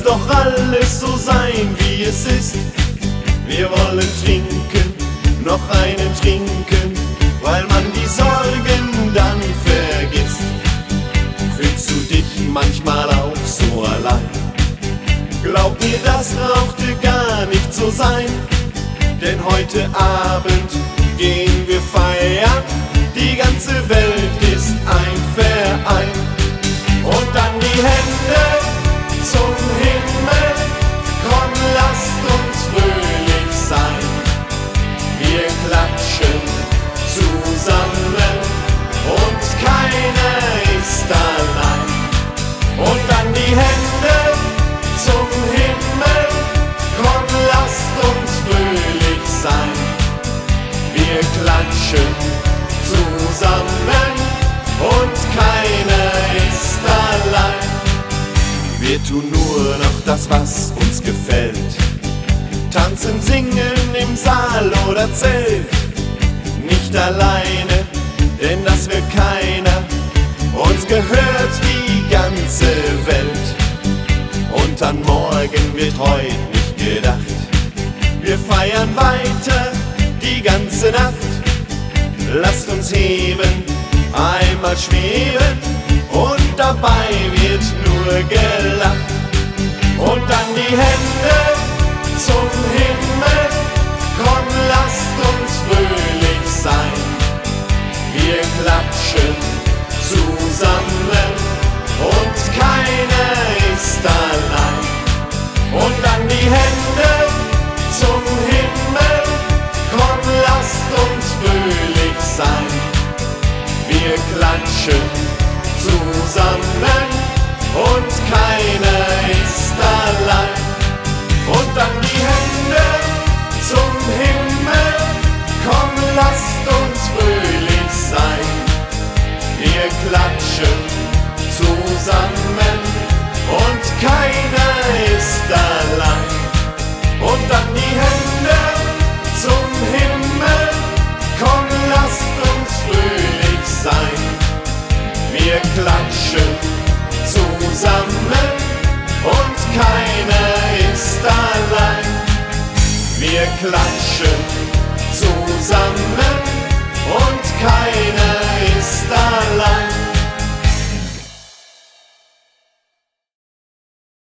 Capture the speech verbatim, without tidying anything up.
doch alles so sein, wie es ist. Wir wollen trinken, noch einen trinken, weil man die Sorgen dann vergisst. Fühlst du dich manchmal auch so allein? Glaub mir, das brauchte gar nicht so sein, denn heute Abend gehen wir feiern. Die ganze Welt ist ein Verein. Und dann die Hände zum Himmel, komm, lasst uns fröhlich sein. Wir klatschen zusammen und keiner ist allein. Und dann die Hände zum Himmel, komm, lasst uns fröhlich sein. Wir klatschen zusammen und keiner ist allein. Wir tun nur noch das, was uns gefällt. Tanzen, singen im Saal oder Zelt. Nicht alleine, denn das will keiner. Uns gehört die ganze Welt. Und an morgen wird heute nicht gedacht. Wir feiern weiter die ganze Nacht. Lasst uns heben, einmal schweben und dabei wird nur gelacht. Und dann die Hände zum Himmel, komm, lasst uns fröhlich sein. Wir klatschen zusammen und keiner ist allein. Und dann die Hände zum Himmel, komm, lasst uns fröhlich sein. Wir klatschen zusammen und keiner ist allein. Und dann die Hände zum Himmel, komm, lasst uns fröhlich sein. Wir klatschen zusammen und keiner ist allein. Und dann die Hände zum Himmel, komm, lasst uns fröhlich sein. Wir klatschen zusammen und keiner ist allein. Wir klatschen zusammen